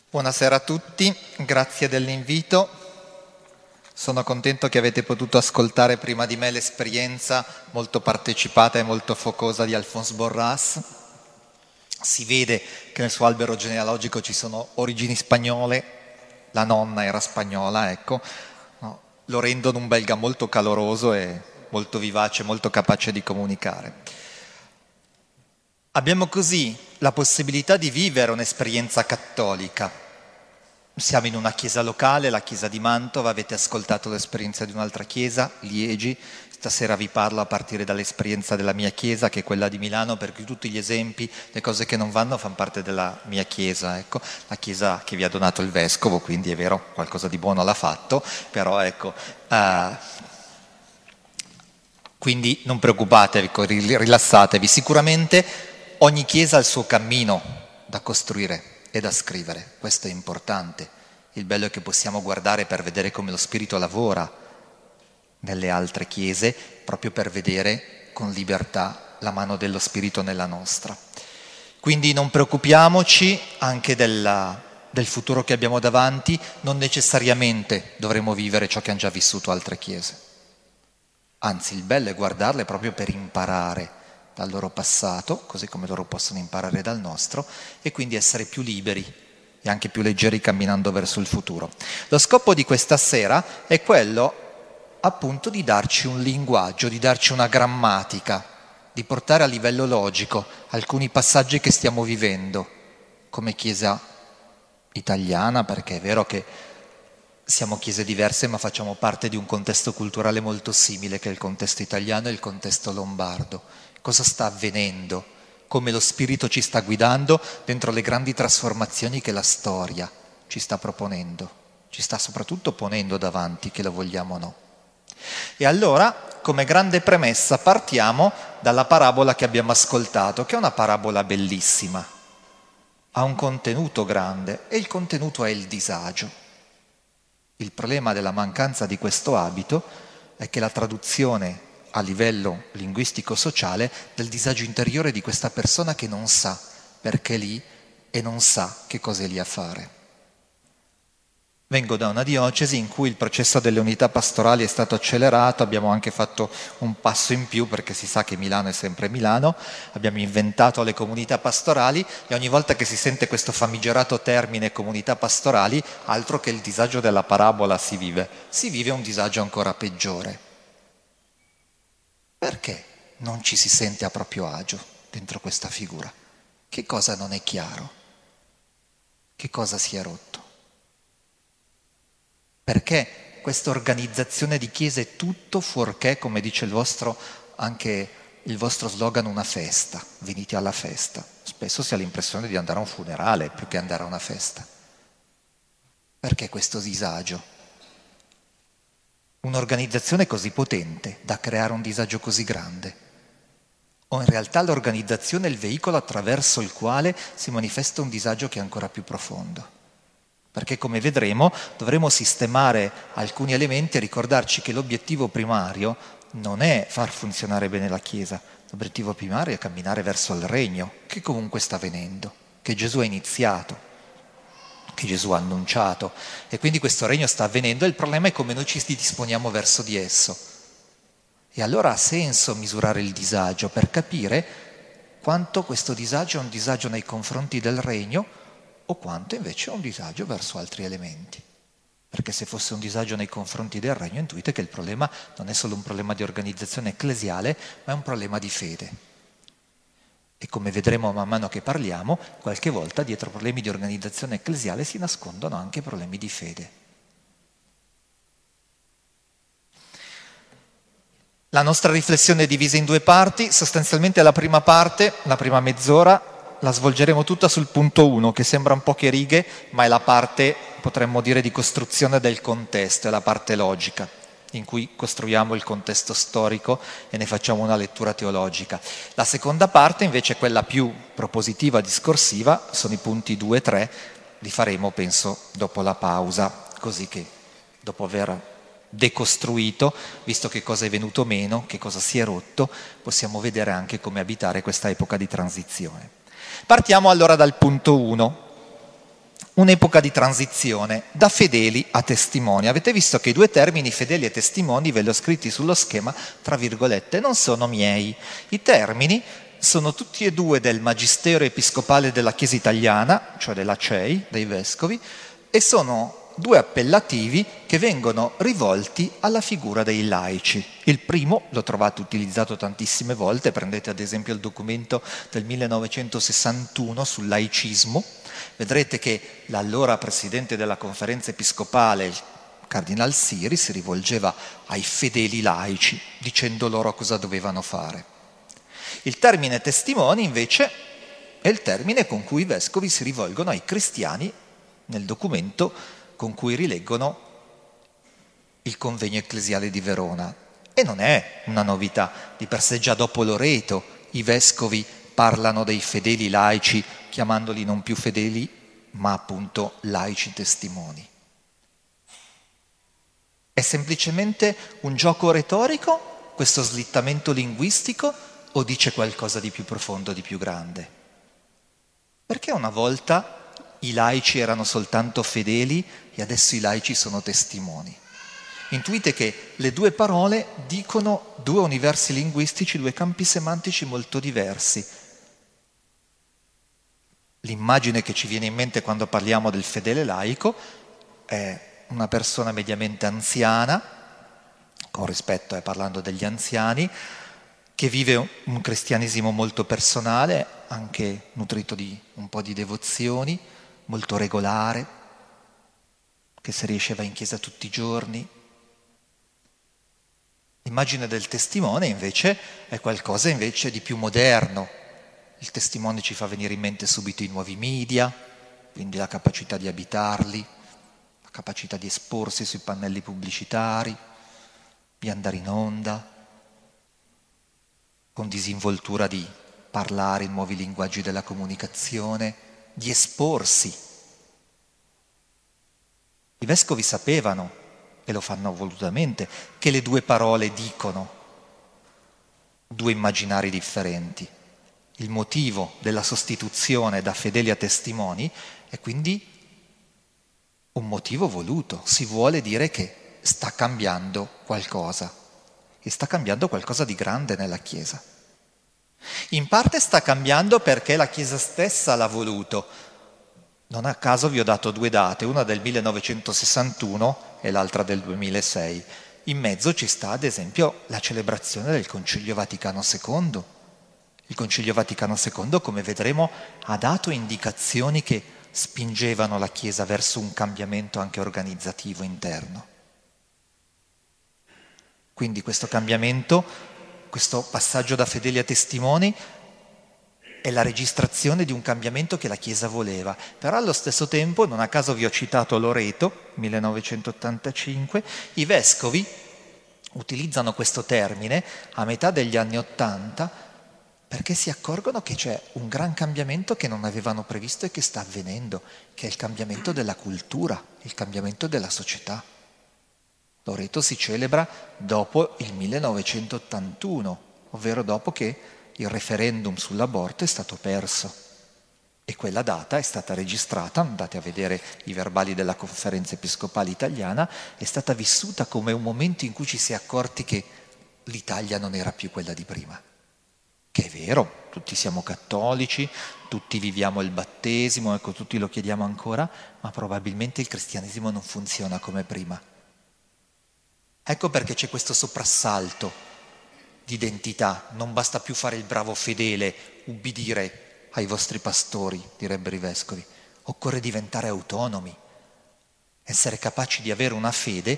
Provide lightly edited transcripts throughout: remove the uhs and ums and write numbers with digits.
Buonasera a tutti, grazie dell'invito. Sono contento che avete potuto ascoltare prima di me l'esperienza molto partecipata e molto focosa di Alphonse Borras. Si vede che nel suo albero genealogico ci sono origini spagnole, la nonna era spagnola, ecco. No, lo rendono un belga molto caloroso e molto vivace, molto capace di comunicare. Abbiamo così la possibilità di vivere un'esperienza cattolica. Siamo in una chiesa locale, la chiesa di Mantova, avete ascoltato l'esperienza di un'altra chiesa, Liegi. Stasera vi parlo a partire dall'esperienza della mia chiesa, che è quella di Milano, perché tutti gli esempi, le cose che non vanno, fanno parte della mia chiesa, ecco. La chiesa che vi ha donato il vescovo, quindi è vero, qualcosa di buono l'ha fatto, però ecco... quindi non preoccupatevi, rilassatevi. Sicuramente ogni chiesa ha il suo cammino da costruire e da scrivere, questo è importante. Il bello è che possiamo guardare per vedere come lo Spirito lavora nelle altre chiese, proprio per vedere con libertà la mano dello Spirito nella nostra. Quindi non preoccupiamoci anche del futuro che abbiamo davanti, non necessariamente dovremo vivere ciò che hanno già vissuto altre chiese. Anzi, il bello è guardarle proprio per imparare dal loro passato, così come loro possono imparare dal nostro, e quindi essere più liberi e anche più leggeri camminando verso il futuro. Lo scopo di questa sera è quello appunto di darci un linguaggio, di darci una grammatica, di portare a livello logico alcuni passaggi che stiamo vivendo come Chiesa italiana, perché è vero che siamo chiese diverse ma facciamo parte di un contesto culturale molto simile che è il contesto italiano e il contesto lombardo. Cosa sta avvenendo? Come lo Spirito ci sta guidando dentro le grandi trasformazioni che la storia ci sta proponendo, ci sta soprattutto ponendo davanti, che lo vogliamo o no. E allora, come grande premessa, partiamo dalla parabola che abbiamo ascoltato, che è una parabola bellissima, ha un contenuto grande e il contenuto è il disagio. Il problema della mancanza di questo abito è che la traduzione a livello linguistico-sociale del disagio interiore di questa persona che non sa perché è lì e non sa che cosa è lì a fare. Vengo da una diocesi in cui il processo delle unità pastorali è stato accelerato, abbiamo anche fatto un passo in più perché si sa che Milano è sempre Milano, abbiamo inventato le comunità pastorali e ogni volta che si sente questo famigerato termine comunità pastorali, altro che il disagio della parabola si vive un disagio ancora peggiore. Perché non ci si sente a proprio agio dentro questa figura? Che cosa non è chiaro? Che cosa si è rotto? Perché questa organizzazione di chiese è tutto fuorché, come dice anche il vostro slogan, una festa. Venite alla festa. Spesso si ha l'impressione di andare a un funerale più che andare a una festa. Perché questo disagio? Un'organizzazione così potente da creare un disagio così grande? O in realtà l'organizzazione è il veicolo attraverso il quale si manifesta un disagio che è ancora più profondo? Perché come vedremo dovremo sistemare alcuni elementi e ricordarci che l'obiettivo primario non è far funzionare bene la Chiesa, l'obiettivo primario è camminare verso il regno, che comunque sta avvenendo, che Gesù ha iniziato, che Gesù ha annunciato, e quindi questo regno sta avvenendo e il problema è come noi ci disponiamo verso di esso. E allora ha senso misurare il disagio per capire quanto questo disagio è un disagio nei confronti del regno o quanto invece è un disagio verso altri elementi. Perché se fosse un disagio nei confronti del regno, intuite che il problema non è solo un problema di organizzazione ecclesiale, ma è un problema di fede. E come vedremo man mano che parliamo, qualche volta dietro problemi di organizzazione ecclesiale si nascondono anche problemi di fede. La nostra riflessione è divisa in due parti, sostanzialmente la prima parte, la prima mezz'ora, la svolgeremo tutta sul punto 1, che sembra un poche righe, ma è la parte, potremmo dire, di costruzione del contesto, è la parte logica, in cui costruiamo il contesto storico e ne facciamo una lettura teologica. La seconda parte, invece, è quella più propositiva, discorsiva, sono i punti 2 e 3, li faremo, penso, dopo la pausa, così che dopo aver decostruito, visto che cosa è venuto meno, che cosa si è rotto, possiamo vedere anche come abitare questa epoca di transizione. Partiamo allora dal punto 1. un'epoca di transizione da fedeli a testimoni. Avete visto che i due termini fedeli e testimoni, ve li ho scritti sullo schema, tra virgolette, non sono miei. I termini sono tutti e due del Magistero Episcopale della Chiesa Italiana, cioè della CEI, dei vescovi, e sono due appellativi che vengono rivolti alla figura dei laici. Il primo lo trovate utilizzato tantissime volte, prendete ad esempio il documento del 1961 sul laicismo, vedrete che l'allora presidente della conferenza episcopale, il Cardinal Siri, si rivolgeva ai fedeli laici dicendo loro cosa dovevano fare. Il termine testimoni invece è il termine con cui i vescovi si rivolgono ai cristiani nel documento con cui rileggono il convegno ecclesiale di Verona. E non è una novità, di per sé già dopo Loreto i vescovi parlano dei fedeli laici chiamandoli non più fedeli ma appunto laici testimoni. È semplicemente un gioco retorico questo slittamento linguistico o dice qualcosa di più profondo, di più grande? Perché una volta i laici erano soltanto fedeli e adesso i laici sono testimoni? Intuite che le due parole dicono due universi linguistici, due campi semantici molto diversi. L'immagine che ci viene in mente quando parliamo del fedele laico è una persona mediamente anziana, con rispetto parlando degli anziani, che vive un cristianesimo molto personale, anche nutrito di un po' di devozioni, molto regolare, che se riesce va in chiesa tutti i giorni. L'immagine del testimone invece è qualcosa invece di più moderno. Il testimone ci fa venire in mente subito i nuovi media, quindi la capacità di abitarli, la capacità di esporsi sui pannelli pubblicitari, di andare in onda, con disinvoltura di parlare i nuovi linguaggi della comunicazione, di esporsi. I vescovi sapevano, e lo fanno volutamente, che le due parole dicono due immaginari differenti. Il motivo della sostituzione da fedeli a testimoni è quindi un motivo voluto. Si vuole dire che sta cambiando qualcosa, e sta cambiando qualcosa di grande nella Chiesa. In parte sta cambiando perché la Chiesa stessa l'ha voluto. Non a caso vi ho dato due date, una del 1961 e l'altra del 2006. In mezzo ci sta ad esempio la celebrazione del Concilio Vaticano II. Il Concilio Vaticano II, come vedremo, ha dato indicazioni che spingevano la Chiesa verso un cambiamento anche organizzativo interno. Quindi questo cambiamento, questo passaggio da fedeli a testimoni, è la registrazione di un cambiamento che la Chiesa voleva. Però allo stesso tempo, non a caso vi ho citato Loreto, 1985, i vescovi utilizzano questo termine a metà degli anni '80 perché si accorgono che c'è un gran cambiamento che non avevano previsto e che sta avvenendo, che è il cambiamento della cultura, il cambiamento della società. Loreto si celebra dopo il 1981, ovvero dopo che il referendum sull'aborto è stato perso. E quella data è stata registrata, andate a vedere i verbali della Conferenza Episcopale Italiana, è stata vissuta come un momento in cui ci si è accorti che l'Italia non era più quella di prima. Che è vero, tutti siamo cattolici, tutti viviamo il battesimo, ecco, tutti lo chiediamo ancora, ma probabilmente il cristianesimo non funziona come prima. Ecco perché c'è questo soprassalto di identità, non basta più fare il bravo fedele, ubbidire ai vostri pastori, direbbero i vescovi, occorre diventare autonomi, essere capaci di avere una fede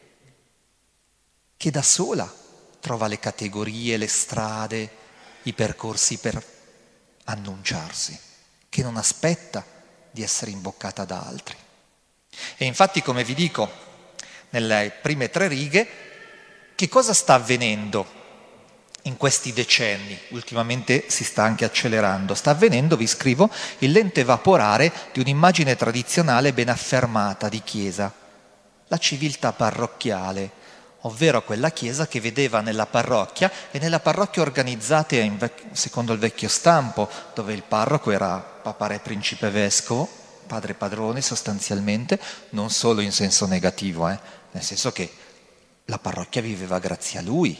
che da sola trova le categorie, le strade, i percorsi per annunciarsi, che non aspetta di essere imboccata da altri. E infatti, come vi dico nelle prime 3 righe, che cosa sta avvenendo in questi decenni? Ultimamente si sta anche accelerando. Sta avvenendo, vi scrivo, il lento evaporare di un'immagine tradizionale ben affermata di Chiesa, la civiltà parrocchiale, ovvero quella Chiesa che vedeva nella parrocchia e nella parrocchia organizzate secondo il vecchio stampo, dove il parroco era Papa Re Principe Vescovo, padre padrone sostanzialmente, non solo in senso negativo, nel senso che la parrocchia viveva grazie a lui.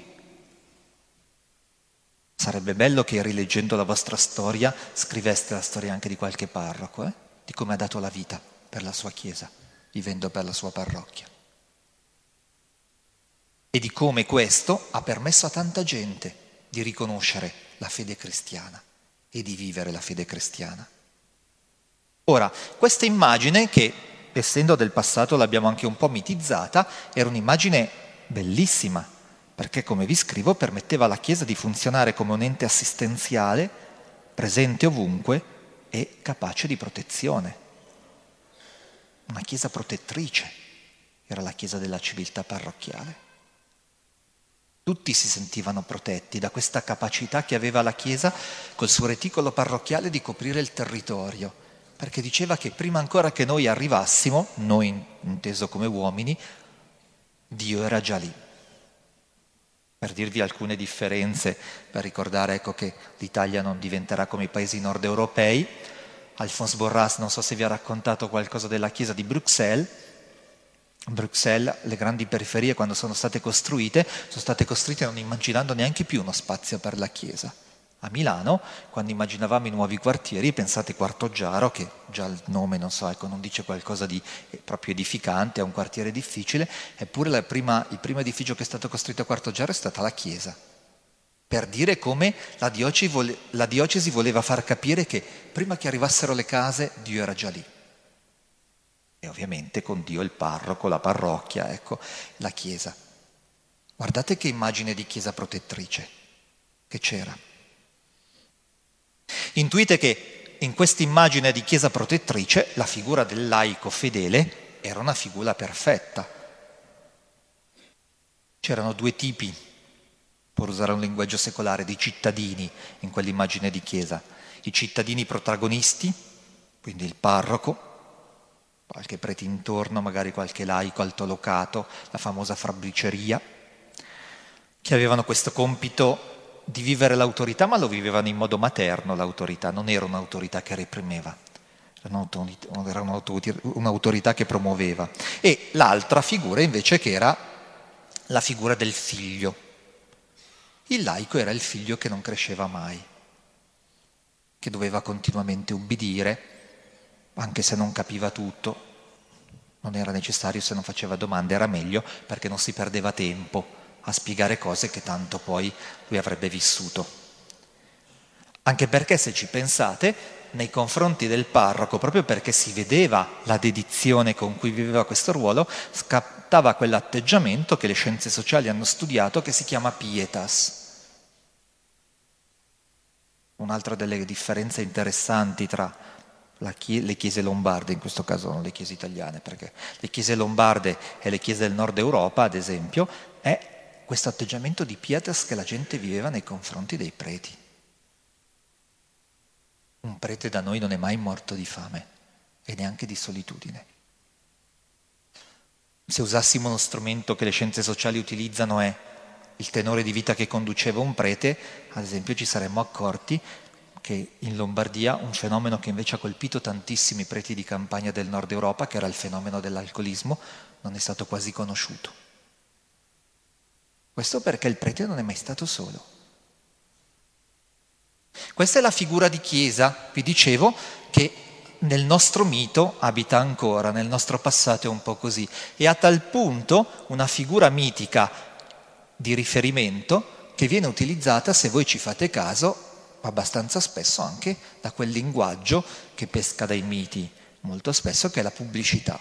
Sarebbe bello che rileggendo la vostra storia scriveste la storia anche di qualche parroco, di come ha dato la vita per la sua chiesa, vivendo per la sua parrocchia. E di come questo ha permesso a tanta gente di riconoscere la fede cristiana e di vivere la fede cristiana. Ora, questa immagine, che essendo del passato l'abbiamo anche un po' mitizzata, era un'immagine bellissima, perché come vi scrivo permetteva alla Chiesa di funzionare come un ente assistenziale, presente ovunque e capace di protezione. Una Chiesa protettrice era la Chiesa della civiltà parrocchiale. Tutti si sentivano protetti da questa capacità che aveva la Chiesa col suo reticolo parrocchiale di coprire il territorio, perché diceva che prima ancora che noi arrivassimo, noi inteso come uomini, Dio era già lì. Per dirvi alcune differenze, per ricordare che l'Italia non diventerà come i paesi nord europei, Alphonse Borras non so se vi ha raccontato qualcosa della chiesa di Bruxelles. Bruxelles, le grandi periferie quando sono state costruite non immaginando neanche più uno spazio per la chiesa. A Milano, quando immaginavamo i nuovi quartieri, pensate Quartoggiaro, che già il nome non dice qualcosa di proprio edificante, è un quartiere difficile, eppure il primo edificio che è stato costruito a Quartoggiaro è stata la chiesa, per dire come la diocesi voleva far capire che prima che arrivassero le case Dio era già lì. E ovviamente con Dio il parroco, la parrocchia, la chiesa. Guardate che immagine di chiesa protettrice che c'era. Intuite che in questa immagine di chiesa protettrice la figura del laico fedele era una figura perfetta. C'erano due tipi, per usare un linguaggio secolare, di cittadini in quell'immagine di chiesa. I cittadini protagonisti, quindi il parroco, qualche prete intorno, magari qualche laico altolocato, la famosa fabbriceria, che avevano questo compito di vivere l'autorità, ma lo vivevano in modo materno l'autorità, non era un'autorità che reprimeva, era un'autorità che promuoveva. E l'altra figura invece che era la figura del figlio. Il laico era il figlio che non cresceva mai, che doveva continuamente ubbidire, anche se non capiva tutto. Non era necessario, se non faceva domande era meglio, perché non si perdeva tempo a spiegare cose che tanto poi lui avrebbe vissuto. Anche perché, se ci pensate, nei confronti del parroco, proprio perché si vedeva la dedizione con cui viveva questo ruolo, scattava quell'atteggiamento che le scienze sociali hanno studiato, che si chiama pietas. Un'altra delle differenze interessanti tra le chiese lombarde, in questo caso non le chiese italiane, perché le chiese lombarde e le chiese del nord Europa, ad esempio, è questo atteggiamento di pietas che la gente viveva nei confronti dei preti. Un prete da noi non è mai morto di fame e neanche di solitudine. Se usassimo uno strumento che le scienze sociali utilizzano è il tenore di vita che conduceva un prete, ad esempio ci saremmo accorti che in Lombardia un fenomeno che invece ha colpito tantissimi preti di campagna del nord Europa, che era il fenomeno dell'alcolismo, non è stato quasi conosciuto. Questo perché il prete non è mai stato solo. Questa è la figura di chiesa, vi dicevo, che nel nostro mito abita ancora, nel nostro passato è un po' così. E a tal punto una figura mitica di riferimento che viene utilizzata, se voi ci fate caso, abbastanza spesso anche da quel linguaggio che pesca dai miti, molto spesso, che è la pubblicità.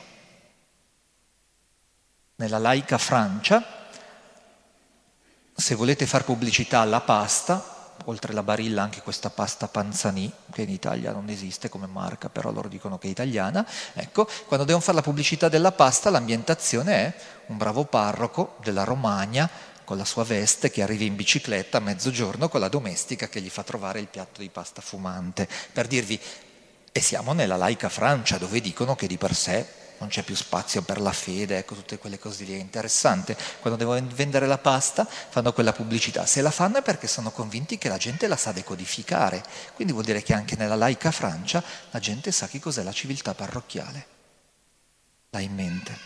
Nella laica Francia, se volete far pubblicità alla pasta, oltre la Barilla anche questa pasta Panzani, che in Italia non esiste come marca, però loro dicono che è italiana, quando devono fare la pubblicità della pasta, l'ambientazione è un bravo parroco della Romagna, con la sua veste, che arriva in bicicletta a mezzogiorno con la domestica che gli fa trovare il piatto di pasta fumante. Per dirvi, e siamo nella laica Francia, dove dicono che di per sé non c'è più spazio per la fede, ecco, tutte quelle cose lì. È interessante, quando devono vendere la pasta fanno quella pubblicità, se la fanno è perché sono convinti che la gente la sa decodificare, quindi vuol dire che anche nella laica Francia la gente sa che cos'è la civiltà parrocchiale, l'ha in mente.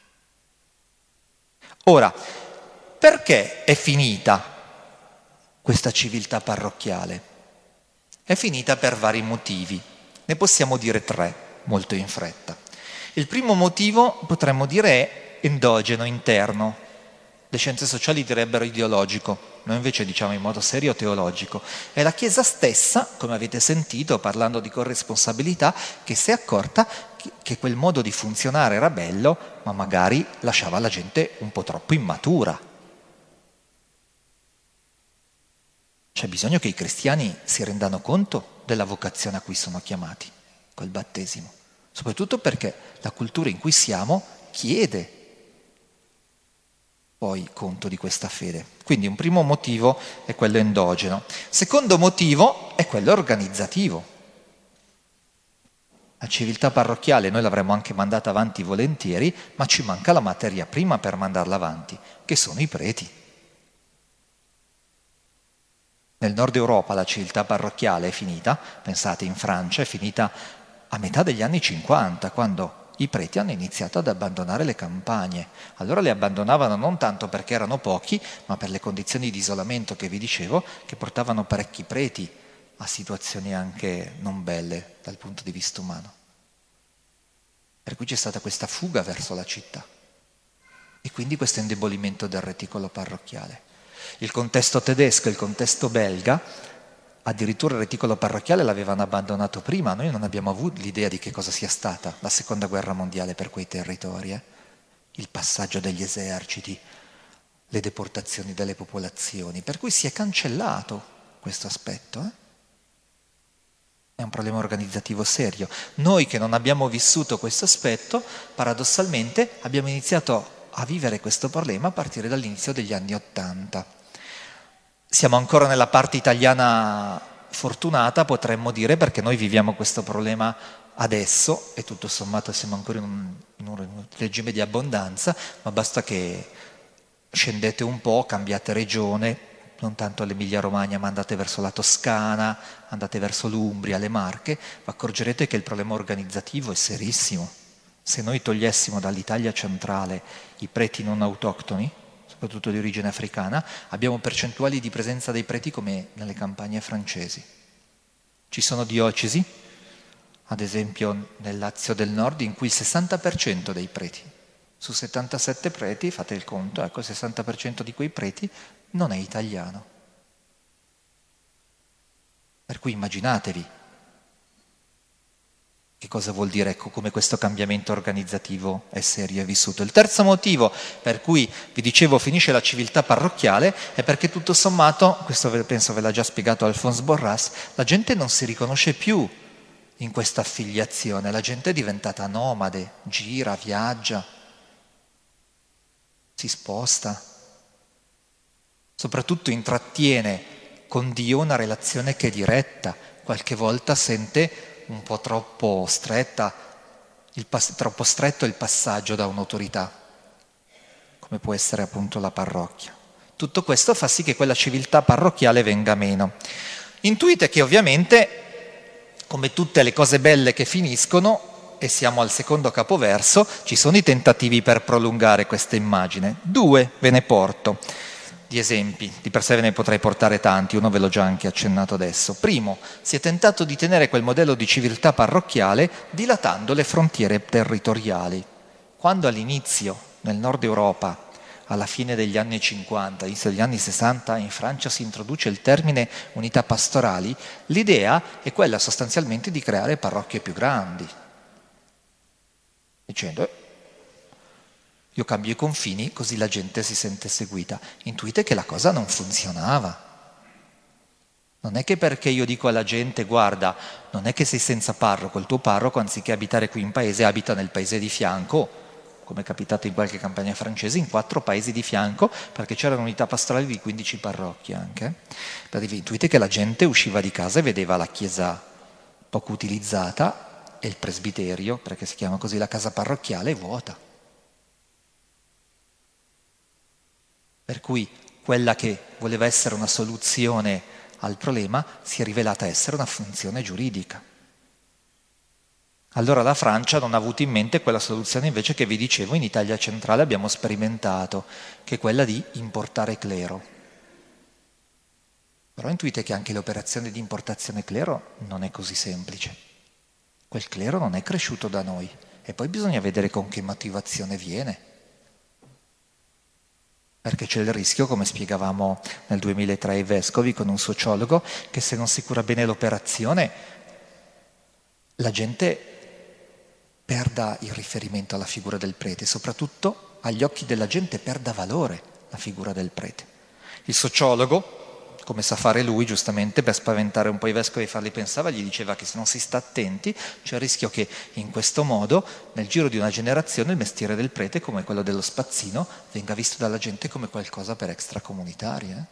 Ora, perché è finita questa civiltà parrocchiale? È finita per vari motivi, ne possiamo dire 3 molto in fretta. Il primo motivo potremmo dire è endogeno, interno. Le scienze sociali direbbero ideologico, noi invece diciamo in modo serio teologico. È la Chiesa stessa, come avete sentito parlando di corresponsabilità, che si è accorta che quel modo di funzionare era bello, ma magari lasciava la gente un po' troppo immatura. C'è bisogno che i cristiani si rendano conto della vocazione a cui sono chiamati col battesimo, soprattutto perché la cultura in cui siamo chiede poi conto di questa fede. Quindi un primo motivo è quello endogeno. Secondo motivo è quello organizzativo. La civiltà parrocchiale noi l'avremmo anche mandata avanti volentieri, ma ci manca la materia prima per mandarla avanti, che sono i preti. Nel nord Europa la civiltà parrocchiale è finita, pensate in Francia, è finita a metà degli anni 50, quando i preti hanno iniziato ad abbandonare le campagne. Allora le abbandonavano non tanto perché erano pochi, ma per le condizioni di isolamento che vi dicevo, che portavano parecchi preti a situazioni anche non belle dal punto di vista umano. Per cui c'è stata questa fuga verso la città e quindi questo indebolimento del reticolo parrocchiale. Il contesto tedesco e il contesto belga, addirittura il reticolo parrocchiale l'avevano abbandonato prima, noi non abbiamo avuto l'idea di che cosa sia stata la seconda guerra mondiale per quei territori, il passaggio degli eserciti, le deportazioni delle popolazioni, per cui si è cancellato questo aspetto. È un problema organizzativo serio. Noi che non abbiamo vissuto questo aspetto, paradossalmente abbiamo iniziato a vivere questo problema a partire dall'inizio degli anni '80. Siamo ancora nella parte italiana fortunata, potremmo dire, perché noi viviamo questo problema adesso e tutto sommato siamo ancora in un regime di abbondanza, ma basta che scendete un po', cambiate regione, non tanto l'Emilia-Romagna, ma andate verso la Toscana, andate verso l'Umbria, le Marche, vi accorgerete che il problema organizzativo è serissimo. Se noi togliessimo dall'Italia centrale i preti non autoctoni, soprattutto di origine africana, abbiamo percentuali di presenza dei preti come nelle campagne francesi. Ci sono diocesi, ad esempio nel Lazio del Nord, in cui il 60% dei preti, su 77 preti, fate il conto, ecco, il 60% di quei preti non è italiano. Per cui immaginatevi che cosa vuol dire, ecco, come questo cambiamento organizzativo è serio e vissuto. Il terzo motivo per cui, vi dicevo, finisce la civiltà parrocchiale è perché tutto sommato, questo penso ve l'ha già spiegato Alphonse Borras, la gente non si riconosce più in questa affiliazione, la gente è diventata nomade, gira, viaggia, si sposta, soprattutto intrattiene con Dio una relazione che è diretta, qualche volta sente un po' troppo troppo stretto il passaggio da un'autorità, come può essere appunto la parrocchia. Tutto questo fa sì che quella civiltà parrocchiale venga meno. Intuite che ovviamente, come tutte le cose belle che finiscono, e siamo al secondo capoverso, ci sono i tentativi per prolungare questa immagine. 2 ve ne porto di esempi, di per sé ve ne potrei portare tanti, uno ve l'ho già anche accennato adesso. Primo, si è tentato di tenere quel modello di civiltà parrocchiale dilatando le frontiere territoriali. Quando all'inizio, nel nord Europa, alla fine degli anni 50, all'inizio degli anni 60, in Francia si introduce il termine unità pastorali, l'idea è quella sostanzialmente di creare parrocchie più grandi, dicendo io cambio i confini così la gente si sente seguita. Intuite che la cosa non funzionava. Non è che perché io dico alla gente guarda, non è che sei senza parroco, il tuo parroco anziché abitare qui in paese abita nel paese di fianco, come è capitato in qualche campagna francese, in 4 paesi di fianco, perché c'erano unità pastorali di 15 parrocchie anche. Intuite che la gente usciva di casa e vedeva la chiesa poco utilizzata e il presbiterio, perché si chiama così la casa parrocchiale, è vuota. Per cui quella che voleva essere una soluzione al problema si è rivelata essere una funzione giuridica. Allora la Francia non ha avuto in mente quella soluzione invece che vi dicevo in Italia centrale abbiamo sperimentato, che è quella di importare clero. Però intuite che anche l'operazione di importazione clero non è così semplice. Quel clero non è cresciuto da noi e poi bisogna vedere con che motivazione viene. Perché c'è il rischio, come spiegavamo nel 2003 ai vescovi con un sociologo, che se non si cura bene l'operazione, la gente perda il riferimento alla figura del prete, soprattutto agli occhi della gente perda valore la figura del prete. Il sociologo, come sa fare lui, giustamente, per spaventare un po' i vescovi e farli pensare, gli diceva che se non si sta attenti c'è il rischio che in questo modo, nel giro di una generazione, il mestiere del prete, come quello dello spazzino, venga visto dalla gente come qualcosa per extracomunitari.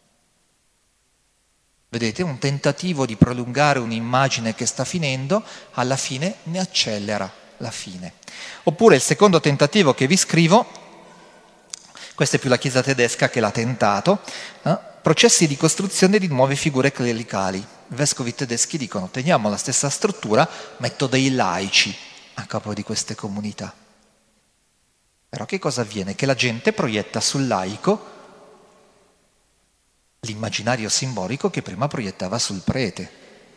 Vedete, un tentativo di prolungare un'immagine che sta finendo, alla fine ne accelera la fine. Oppure il secondo tentativo che vi scrivo, questa è più la Chiesa tedesca che l'ha tentato, processi di costruzione di nuove figure clericali. I vescovi tedeschi dicono teniamo la stessa struttura, metto dei laici a capo di queste comunità. Però che cosa avviene? Che la gente proietta sul laico l'immaginario simbolico che prima proiettava sul prete.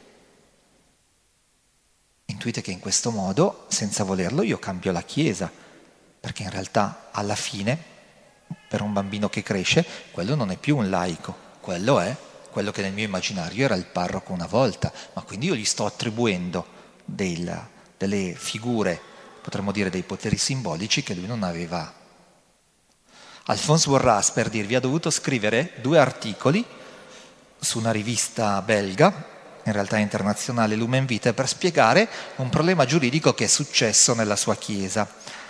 Intuite che in questo modo, senza volerlo, io cambio la Chiesa, perché in realtà alla fine, per un bambino che cresce, quello non è più un laico, quello è quello che nel mio immaginario era il parroco una volta, ma quindi io gli sto attribuendo delle figure, potremmo dire dei poteri simbolici che lui non aveva. Alphonse Borras, per dirvi, ha dovuto scrivere 2 articoli su una rivista belga, in realtà internazionale, Lumen Vitae, per spiegare un problema giuridico che è successo nella sua chiesa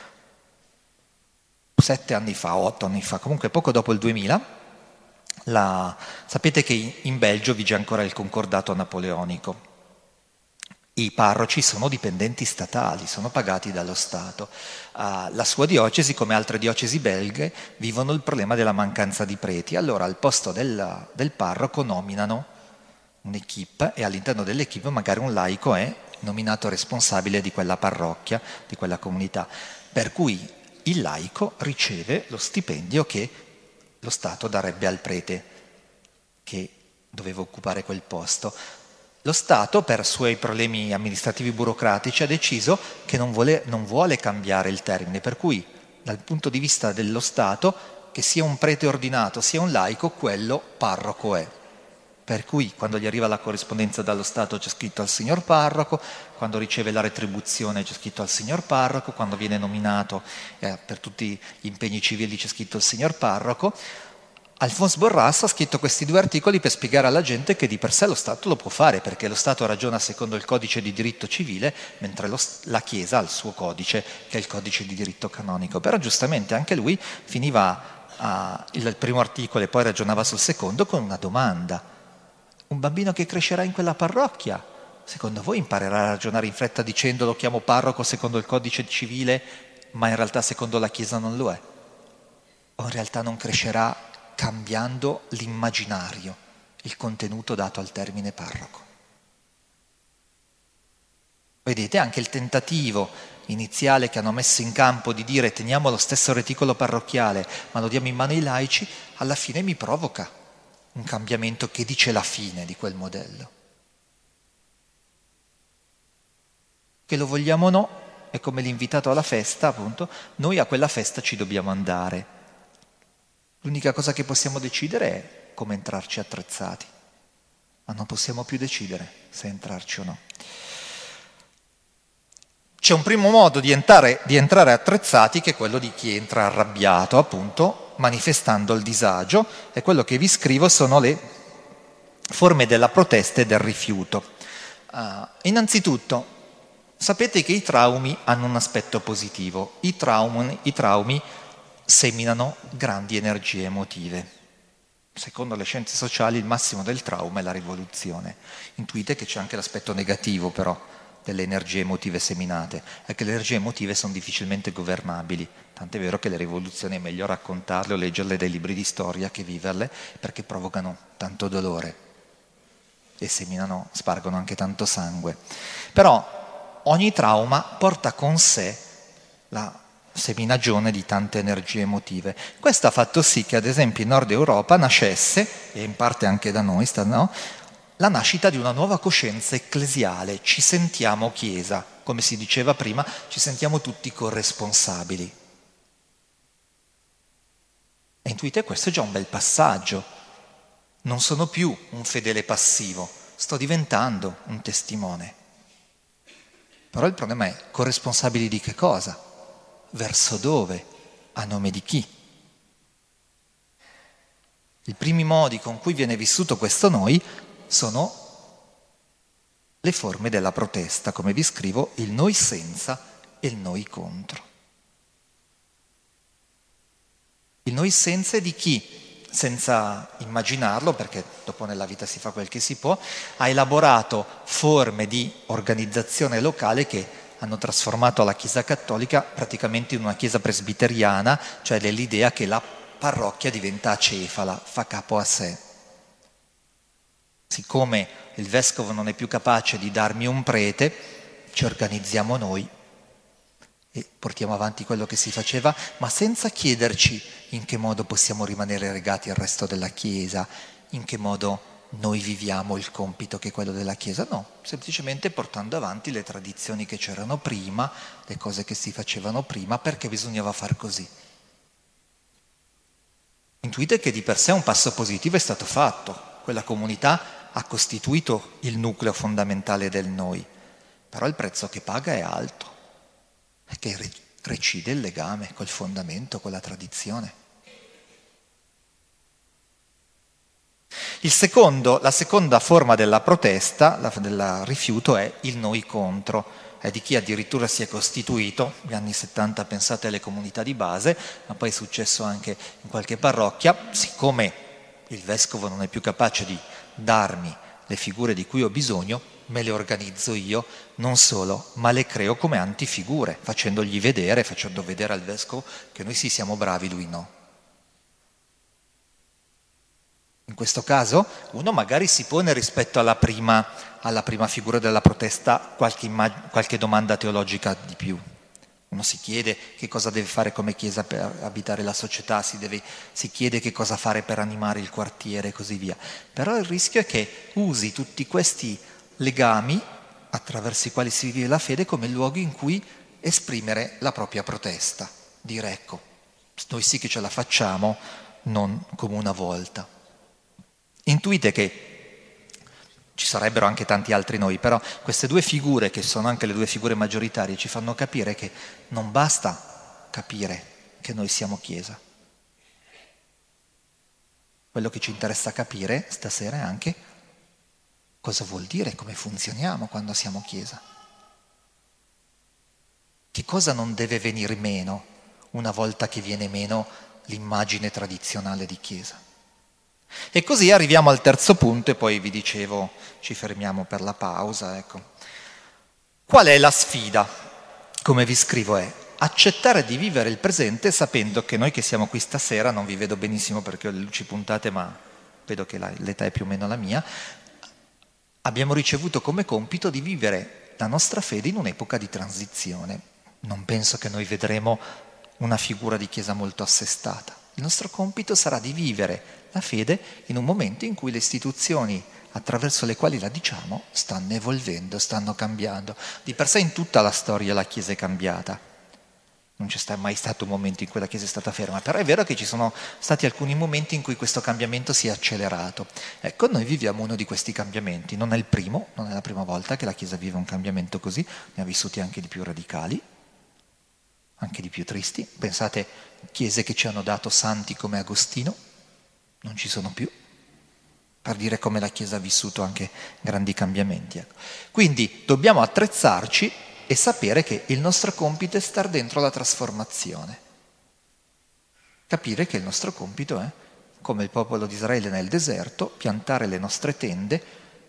7 anni fa, 8 anni fa, comunque poco dopo il 2000. Sapete che in Belgio vige ancora il concordato napoleonico. I parroci sono dipendenti statali, sono pagati dallo Stato. La sua diocesi, come altre diocesi belghe, vivono il problema della mancanza di preti. Allora al posto del parroco nominano un'equipe e all'interno dell'equipe magari un laico è nominato responsabile di quella parrocchia, di quella comunità. Per cui il laico riceve lo stipendio che lo Stato darebbe al prete che doveva occupare quel posto. Lo Stato, per suoi problemi amministrativi burocratici, ha deciso che non vuole cambiare il termine, per cui dal punto di vista dello Stato, che sia un prete ordinato sia un laico, quello parroco è. Per cui quando gli arriva la corrispondenza dallo Stato c'è scritto al signor parroco, quando riceve la retribuzione c'è scritto al signor parroco, quando viene nominato per tutti gli impegni civili c'è scritto il signor parroco. Alphonse Borras ha scritto questi 2 articoli per spiegare alla gente che di per sé lo Stato lo può fare, perché lo Stato ragiona secondo il codice di diritto civile, mentre la Chiesa ha il suo codice, che è il codice di diritto canonico. Però giustamente anche lui finiva il primo articolo e poi ragionava sul secondo con una domanda. Un bambino che crescerà in quella parrocchia, secondo voi imparerà a ragionare in fretta dicendo lo chiamo parroco secondo il codice civile, ma in realtà secondo la Chiesa non lo è? O in realtà non crescerà cambiando l'immaginario, il contenuto dato al termine parroco? Vedete, anche il tentativo iniziale che hanno messo in campo di dire teniamo lo stesso reticolo parrocchiale ma lo diamo in mano ai laici, alla fine mi provoca un cambiamento che dice la fine di quel modello. Che lo vogliamo o no, è come l'invitato alla festa, appunto, noi a quella festa ci dobbiamo andare. L'unica cosa che possiamo decidere è come entrarci attrezzati, ma non possiamo più decidere se entrarci o no. C'è un primo modo di entrare attrezzati che è quello di chi entra arrabbiato, appunto, manifestando il disagio, e quello che vi scrivo sono le forme della protesta e del rifiuto. Innanzitutto, sapete che i traumi hanno un aspetto positivo. I traumi seminano grandi energie emotive. Secondo le scienze sociali il massimo del trauma è la rivoluzione. Intuite che c'è anche l'aspetto negativo però delle energie emotive seminate, è che le energie emotive sono difficilmente governabili, tant'è vero che le rivoluzioni è meglio raccontarle o leggerle dai libri di storia che viverle, perché provocano tanto dolore e seminano, spargono anche tanto sangue. Però ogni trauma porta con sé la seminagione di tante energie emotive. Questo ha fatto sì che ad esempio in Nord Europa nascesse, e in parte anche da noi, no? La nascita di una nuova coscienza ecclesiale. Ci sentiamo Chiesa, come si diceva prima, ci sentiamo tutti corresponsabili. E intuite, questo è già un bel passaggio. Non sono più un fedele passivo, sto diventando un testimone. Però il problema è corresponsabili di che cosa? Verso dove? A nome di chi? I primi modi con cui viene vissuto questo noi sono le forme della protesta, come vi scrivo, il noi senza e il noi contro. Il noi senza è di chi, senza immaginarlo, perché dopo nella vita si fa quel che si può, ha elaborato forme di organizzazione locale che hanno trasformato la Chiesa cattolica praticamente in una Chiesa presbiteriana, cioè dell'idea che la parrocchia diventa acefala, fa capo a sé. Siccome il vescovo non è più capace di darmi un prete, ci organizziamo noi e portiamo avanti quello che si faceva, ma senza chiederci in che modo possiamo rimanere legati al resto della Chiesa, in che modo noi viviamo il compito che è quello della Chiesa. No, semplicemente portando avanti le tradizioni che c'erano prima, le cose che si facevano prima, perché bisognava far così. Intuite che di per sé un passo positivo è stato fatto. Quella comunità ha costituito il nucleo fondamentale del noi, però il prezzo che paga è alto, perché recide il legame col fondamento, con la tradizione. La seconda forma della protesta, del rifiuto, è il noi contro. È di chi addirittura si è costituito, negli anni 70 pensate alle comunità di base, ma poi è successo anche in qualche parrocchia, siccome il vescovo non è più capace di darmi le figure di cui ho bisogno, me le organizzo io, non solo, ma le creo come antifigure, facendo vedere al vescovo che noi sì siamo bravi, lui no. In questo caso uno magari si pone rispetto alla prima figura della protesta qualche domanda teologica di più. Uno si chiede che cosa deve fare come Chiesa per abitare la società, si chiede che cosa fare per animare il quartiere e così via. Però il rischio è che usi tutti questi legami attraverso i quali si vive la fede come luoghi in cui esprimere la propria protesta. Dire ecco, noi sì che ce la facciamo, non come una volta. Intuite che ci sarebbero anche tanti altri noi, però queste due figure, che sono anche le due figure maggioritarie, ci fanno capire che non basta capire che noi siamo Chiesa. Quello che ci interessa capire stasera è anche cosa vuol dire, come funzioniamo quando siamo Chiesa. Che cosa non deve venire meno una volta che viene meno l'immagine tradizionale di Chiesa. E così arriviamo al terzo punto e poi vi dicevo, ci fermiamo per la pausa. Ecco. Qual è la sfida? Come vi scrivo è accettare di vivere il presente sapendo che noi che siamo qui stasera, non vi vedo benissimo perché ho le luci puntate ma vedo che l'età è più o meno la mia, abbiamo ricevuto come compito di vivere la nostra fede in un'epoca di transizione. Non penso che noi vedremo una figura di Chiesa molto assestata. Il nostro compito sarà di vivere la fede in un momento in cui le istituzioni attraverso le quali la diciamo stanno evolvendo, stanno cambiando. Di per sé in tutta la storia la Chiesa è cambiata. Non c'è mai stato un momento in cui la Chiesa è stata ferma, però è vero che ci sono stati alcuni momenti in cui questo cambiamento si è accelerato. Ecco, noi viviamo uno di questi cambiamenti. Non è il primo, non è la prima volta che la Chiesa vive un cambiamento così, ne ha vissuti anche di più radicali, anche di più tristi. Pensate, chiese che ci hanno dato santi come Agostino, non ci sono più, per dire come la Chiesa ha vissuto anche grandi cambiamenti. Ecco. Quindi dobbiamo attrezzarci e sapere che il nostro compito è star dentro la trasformazione. Capire che il nostro compito è, come il popolo di Israele nel deserto, piantare le nostre tende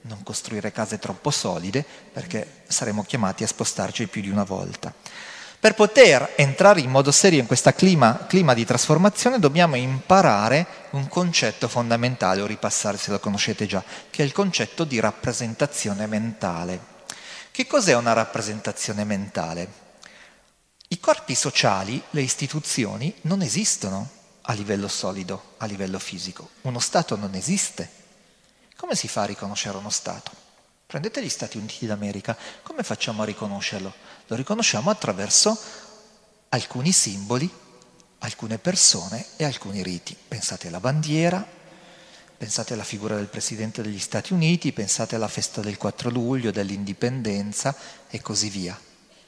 non costruire case troppo solide, perché saremo chiamati a spostarci più di una volta. Per poter entrare in modo serio in questo clima di trasformazione dobbiamo imparare un concetto fondamentale, o ripassare se lo conoscete già, che è il concetto di rappresentazione mentale. Che cos'è una rappresentazione mentale? I corpi sociali, le istituzioni, non esistono a livello solido, a livello fisico. Uno Stato non esiste. Come si fa a riconoscere uno Stato? Prendete gli Stati Uniti d'America, come facciamo a riconoscerlo? Lo riconosciamo attraverso alcuni simboli, alcune persone e alcuni riti. Pensate alla bandiera, pensate alla figura del Presidente degli Stati Uniti, pensate alla festa del 4 luglio, dell'indipendenza e così via.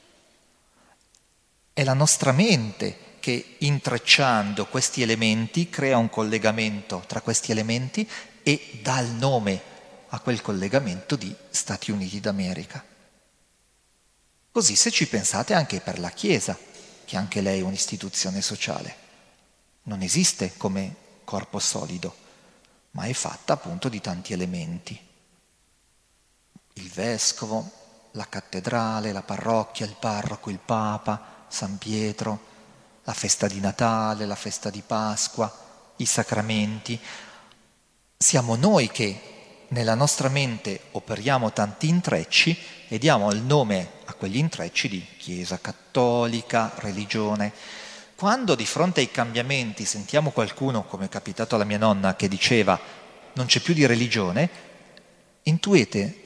È la nostra mente che, intrecciando questi elementi, crea un collegamento tra questi elementi e dà il nome a quel collegamento di Stati Uniti d'America. Così, se ci pensate, anche per la Chiesa, che anche lei è un'istituzione sociale, non esiste come corpo solido, ma è fatta appunto di tanti elementi. Il vescovo, la cattedrale, la parrocchia, il parroco, il papa, San Pietro, la festa di Natale, la festa di Pasqua, i sacramenti. Siamo noi che nella nostra mente operiamo tanti intrecci e diamo il nome a quegli intrecci di Chiesa cattolica, religione. Quando di fronte ai cambiamenti sentiamo qualcuno, come è capitato alla mia nonna, che diceva non c'è più di religione, intuite,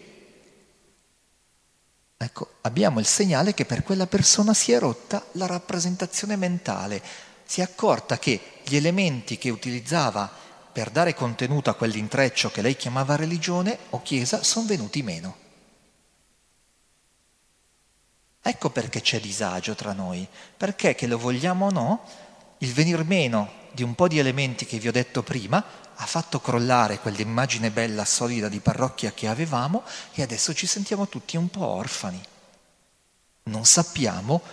ecco, abbiamo il segnale che per quella persona si è rotta la rappresentazione mentale, si è accorta che gli elementi che utilizzava per dare contenuto a quell'intreccio che lei chiamava religione o chiesa sono venuti meno. Ecco perché c'è disagio tra noi, perché che lo vogliamo o no, il venir meno di un po' di elementi che vi ho detto prima ha fatto crollare quell'immagine bella, solida di parrocchia che avevamo e adesso ci sentiamo tutti un po' orfani. Non sappiamo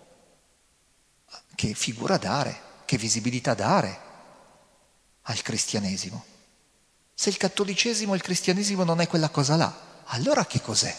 che figura dare, che visibilità dare al cristianesimo. Se il cattolicesimo e il cristianesimo non è quella cosa là, allora che cos'è?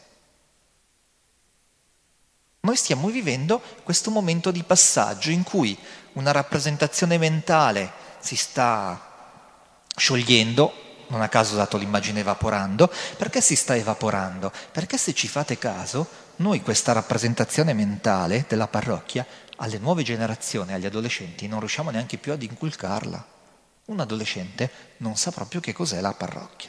Noi stiamo vivendo questo momento di passaggio in cui una rappresentazione mentale si sta sciogliendo, non a caso ho dato l'immagine evaporando. Perché si sta evaporando? Perché se ci fate caso, noi questa rappresentazione mentale della parrocchia alle nuove generazioni, agli adolescenti, non riusciamo neanche più ad inculcarla. Un adolescente non sa proprio che cos'è la parrocchia.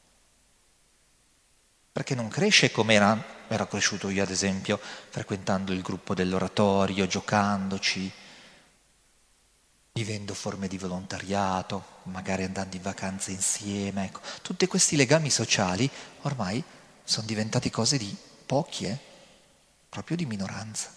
Perché non cresce come ero cresciuto io, ad esempio, frequentando il gruppo dell'oratorio, giocandoci, vivendo forme di volontariato, magari andando in vacanze insieme. Ecco. Tutti questi legami sociali ormai sono diventati cose di pochi, proprio di minoranza.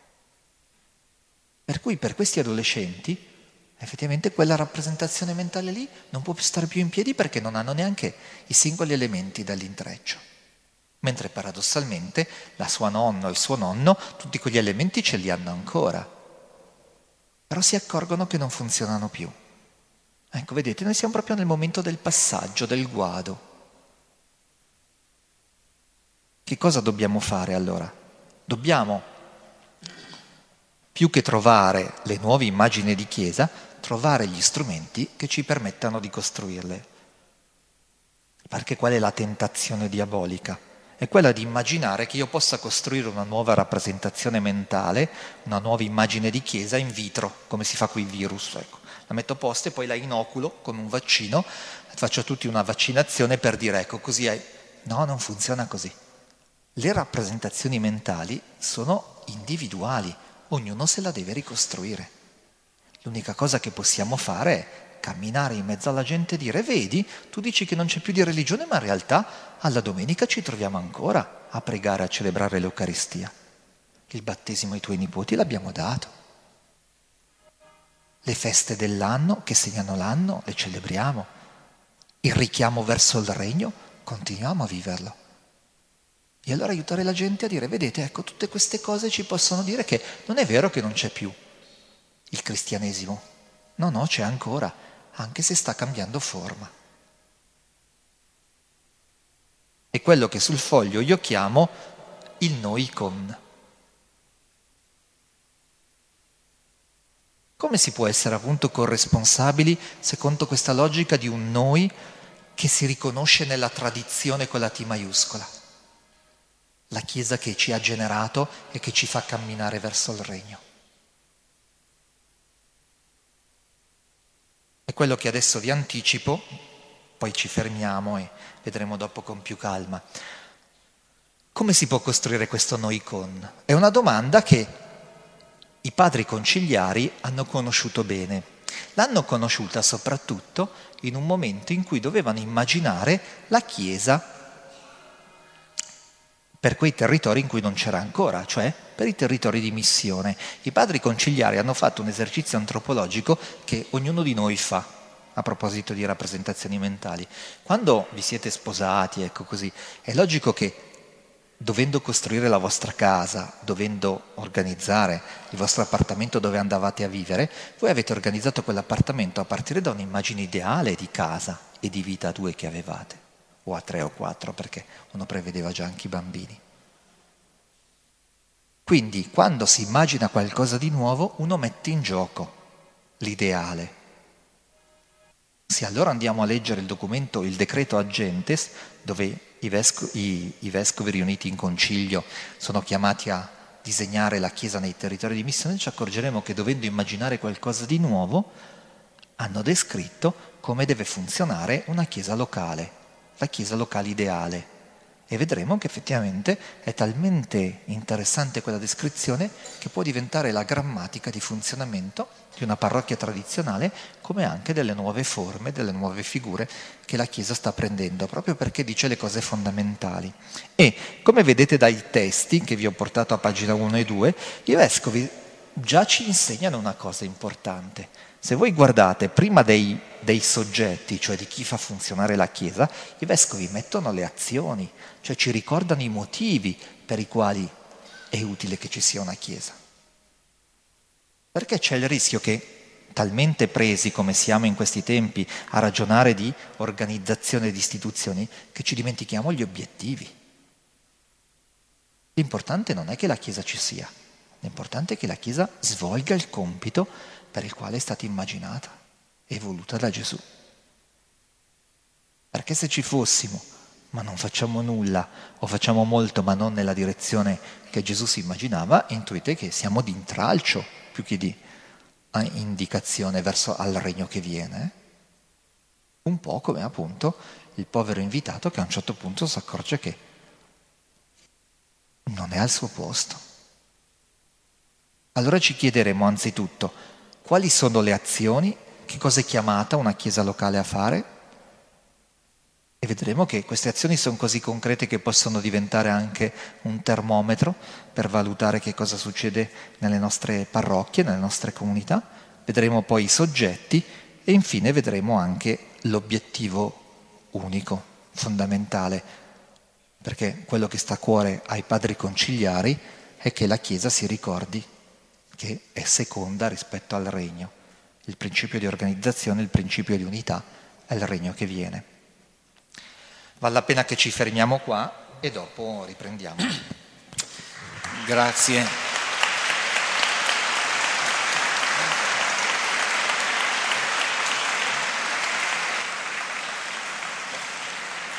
Per cui per questi adolescenti effettivamente quella rappresentazione mentale lì non può stare più in piedi perché non hanno neanche i singoli elementi dell'intreccio. Mentre paradossalmente la sua nonna o il suo nonno tutti quegli elementi ce li hanno ancora, però si accorgono che non funzionano più. Ecco, vedete, noi siamo proprio nel momento del passaggio, del guado. Che cosa dobbiamo fare allora? Dobbiamo, più che trovare le nuove immagini di chiesa, trovare gli strumenti che ci permettano di costruirle. Perché qual è la tentazione diabolica? È quella di immaginare che io possa costruire una nuova rappresentazione mentale, una nuova immagine di chiesa in vitro, come si fa con i virus. Ecco. La metto a posto e poi la inoculo con un vaccino, faccio a tutti una vaccinazione per dire ecco così è. No, non funziona così. Le rappresentazioni mentali sono individuali, ognuno se la deve ricostruire. L'unica cosa che possiamo fare è camminare in mezzo alla gente e dire vedi, tu dici che non c'è più di religione, ma in realtà alla domenica ci troviamo ancora a pregare, a celebrare l'Eucaristia. Il battesimo ai tuoi nipoti l'abbiamo dato. Le feste dell'anno che segnano l'anno le celebriamo. Il richiamo verso il regno continuiamo a viverlo. E allora aiutare la gente a dire vedete, ecco, tutte queste cose ci possono dire che non è vero che non c'è più il cristianesimo. No, c'è ancora, anche se sta cambiando forma. È quello che sul foglio io chiamo il noi con. Come si può essere appunto corresponsabili secondo questa logica di un noi che si riconosce nella tradizione con la T maiuscola? La Chiesa che ci ha generato e che ci fa camminare verso il regno. È quello che adesso vi anticipo, poi ci fermiamo e vedremo dopo con più calma. Come si può costruire questo noi con? È una domanda che i padri conciliari hanno conosciuto bene. L'hanno conosciuta soprattutto in un momento in cui dovevano immaginare la Chiesa per quei territori in cui non c'era ancora, cioè per i territori di missione. I padri conciliari hanno fatto un esercizio antropologico che ognuno di noi fa, a proposito di rappresentazioni mentali. Quando vi siete sposati, ecco così, è logico che dovendo costruire la vostra casa, dovendo organizzare il vostro appartamento dove andavate a vivere, voi avete organizzato quell'appartamento a partire da un'immagine ideale di casa e di vita a due che avevate, o a 3 o 4, perché uno prevedeva già anche i bambini. Quindi, quando si immagina qualcosa di nuovo, uno mette in gioco l'ideale. Se allora andiamo a leggere il documento, il decreto Agentes, dove i vescovi riuniti in concilio sono chiamati a disegnare la Chiesa nei territori di missione, ci accorgeremo che dovendo immaginare qualcosa di nuovo, hanno descritto come deve funzionare una Chiesa locale, la Chiesa locale ideale. E vedremo che effettivamente è talmente interessante quella descrizione che può diventare la grammatica di funzionamento di una parrocchia tradizionale, come anche delle nuove forme, delle nuove figure che la Chiesa sta prendendo, proprio perché dice le cose fondamentali. E come vedete dai testi che vi ho portato a pagina 1 e 2, i vescovi già ci insegnano una cosa importante. Se voi guardate prima dei soggetti, cioè di chi fa funzionare la Chiesa, i vescovi mettono le azioni, cioè ci ricordano i motivi per i quali è utile che ci sia una Chiesa. Perché c'è il rischio che, talmente presi come siamo in questi tempi a ragionare di organizzazione di istituzioni, che ci dimentichiamo gli obiettivi. L'importante non è che la Chiesa ci sia, l'importante è che la Chiesa svolga il compito per il quale è stata immaginata e voluta da Gesù. Perché se ci fossimo, ma non facciamo nulla, o facciamo molto ma non nella direzione che Gesù si immaginava, intuite che siamo di intralcio più che di indicazione verso al regno che viene. Un po' come appunto il povero invitato che a un certo punto si accorge che non è al suo posto. Allora ci chiederemo anzitutto quali sono le azioni, che cosa è chiamata una Chiesa locale a fare, e vedremo che queste azioni sono così concrete che possono diventare anche un termometro per valutare che cosa succede nelle nostre parrocchie, nelle nostre comunità. Vedremo poi i soggetti e infine vedremo anche l'obiettivo unico, fondamentale, perché quello che sta a cuore ai padri conciliari è che la Chiesa si ricordi che è seconda rispetto al regno. Il principio di organizzazione, il principio di unità è il regno che viene. Vale la pena che ci fermiamo qua e dopo riprendiamo. Grazie.